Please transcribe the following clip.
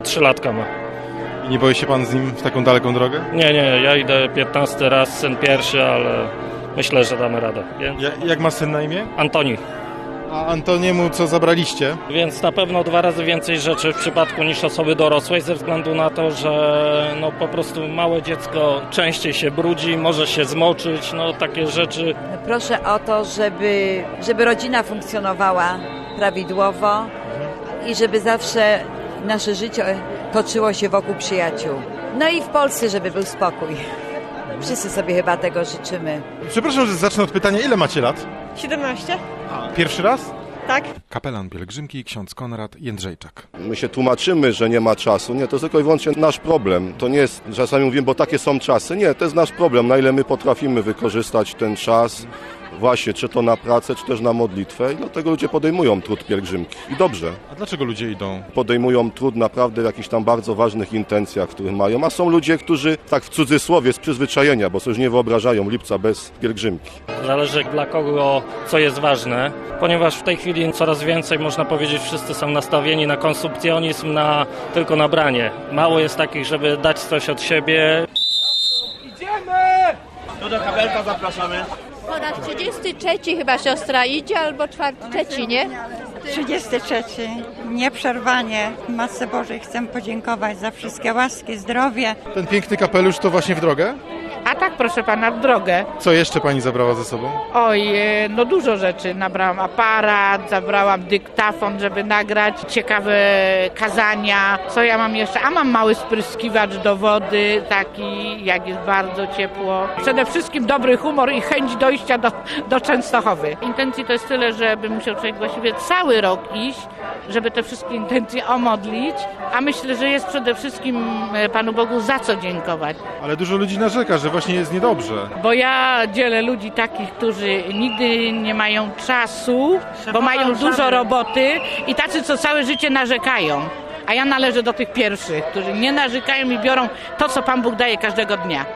3 latka ma. I nie boi się pan z nim w taką daleką drogę? Nie, ja idę 15 raz, syn pierwszy, ale myślę, że damy radę. Jak ma syn na imię? Antoni. A Antoniemu co zabraliście? Więc na pewno 2 razy więcej rzeczy w przypadku niż osoby dorosłej, ze względu na to, że po prostu małe dziecko częściej się brudzi, może się zmoczyć, takie rzeczy. Proszę o to, żeby rodzina funkcjonowała prawidłowo i żeby zawsze nasze życie toczyło się wokół przyjaciół. No i w Polsce, żeby był spokój. Wszyscy sobie chyba tego życzymy. Przepraszam, że zacznę od pytania, ile macie lat? 17? Pierwszy raz? Tak. Kapelan pielgrzymki, ksiądz Konrad Jędrzejczak. My się tłumaczymy, że nie ma czasu. Nie, to jest tylko i wyłącznie nasz problem. To nie jest, czasami mówimy, bo takie są czasy. Nie, to jest nasz problem. Na ile my potrafimy wykorzystać ten czas, właśnie, czy to na pracę, czy też na modlitwę. I dlatego ludzie podejmują trud pielgrzymki. I dobrze. A dlaczego ludzie idą? Podejmują trud naprawdę w jakichś tam bardzo ważnych intencjach, które mają. A są ludzie, którzy, tak w cudzysłowie, z przyzwyczajenia, bo sobie już nie wyobrażają lipca bez pielgrzymki. Zależy dla kogo co jest ważne, ponieważ w tej chwili coraz więcej, można powiedzieć, wszyscy są nastawieni na konsumpcjonizm, tylko na branie. Mało jest takich, żeby dać coś od siebie. Idziemy! To do kabelka zapraszamy. Po raz 33 chyba siostra idzie, albo 43, nie? 33. Nieprzerwanie Matce Bożej chcę podziękować za wszystkie łaski, zdrowie. Ten piękny kapelusz to właśnie w drogę? A tak, proszę pana, w drogę. Co jeszcze pani zabrała ze sobą? Oj, dużo rzeczy. Nabrałam aparat, zabrałam dyktafon, żeby nagrać ciekawe kazania. Co ja mam jeszcze? A mam mały spryskiwacz do wody, taki, jak jest bardzo ciepło. Przede wszystkim dobry humor i chęć dojścia do Częstochowy. Intencji to jest tyle, żeby musiał człowiek właściwie cały rok iść, żeby te wszystkie intencje omodlić, a myślę, że jest przede wszystkim Panu Bogu za co dziękować. Ale dużo ludzi narzeka, że właśnie jest niedobrze. Bo ja dzielę ludzi takich, którzy nigdy nie mają czasu, bo mają dużo roboty i tacy, co całe życie narzekają. A ja należę do tych pierwszych, którzy nie narzekają i biorą to, co Pan Bóg daje każdego dnia.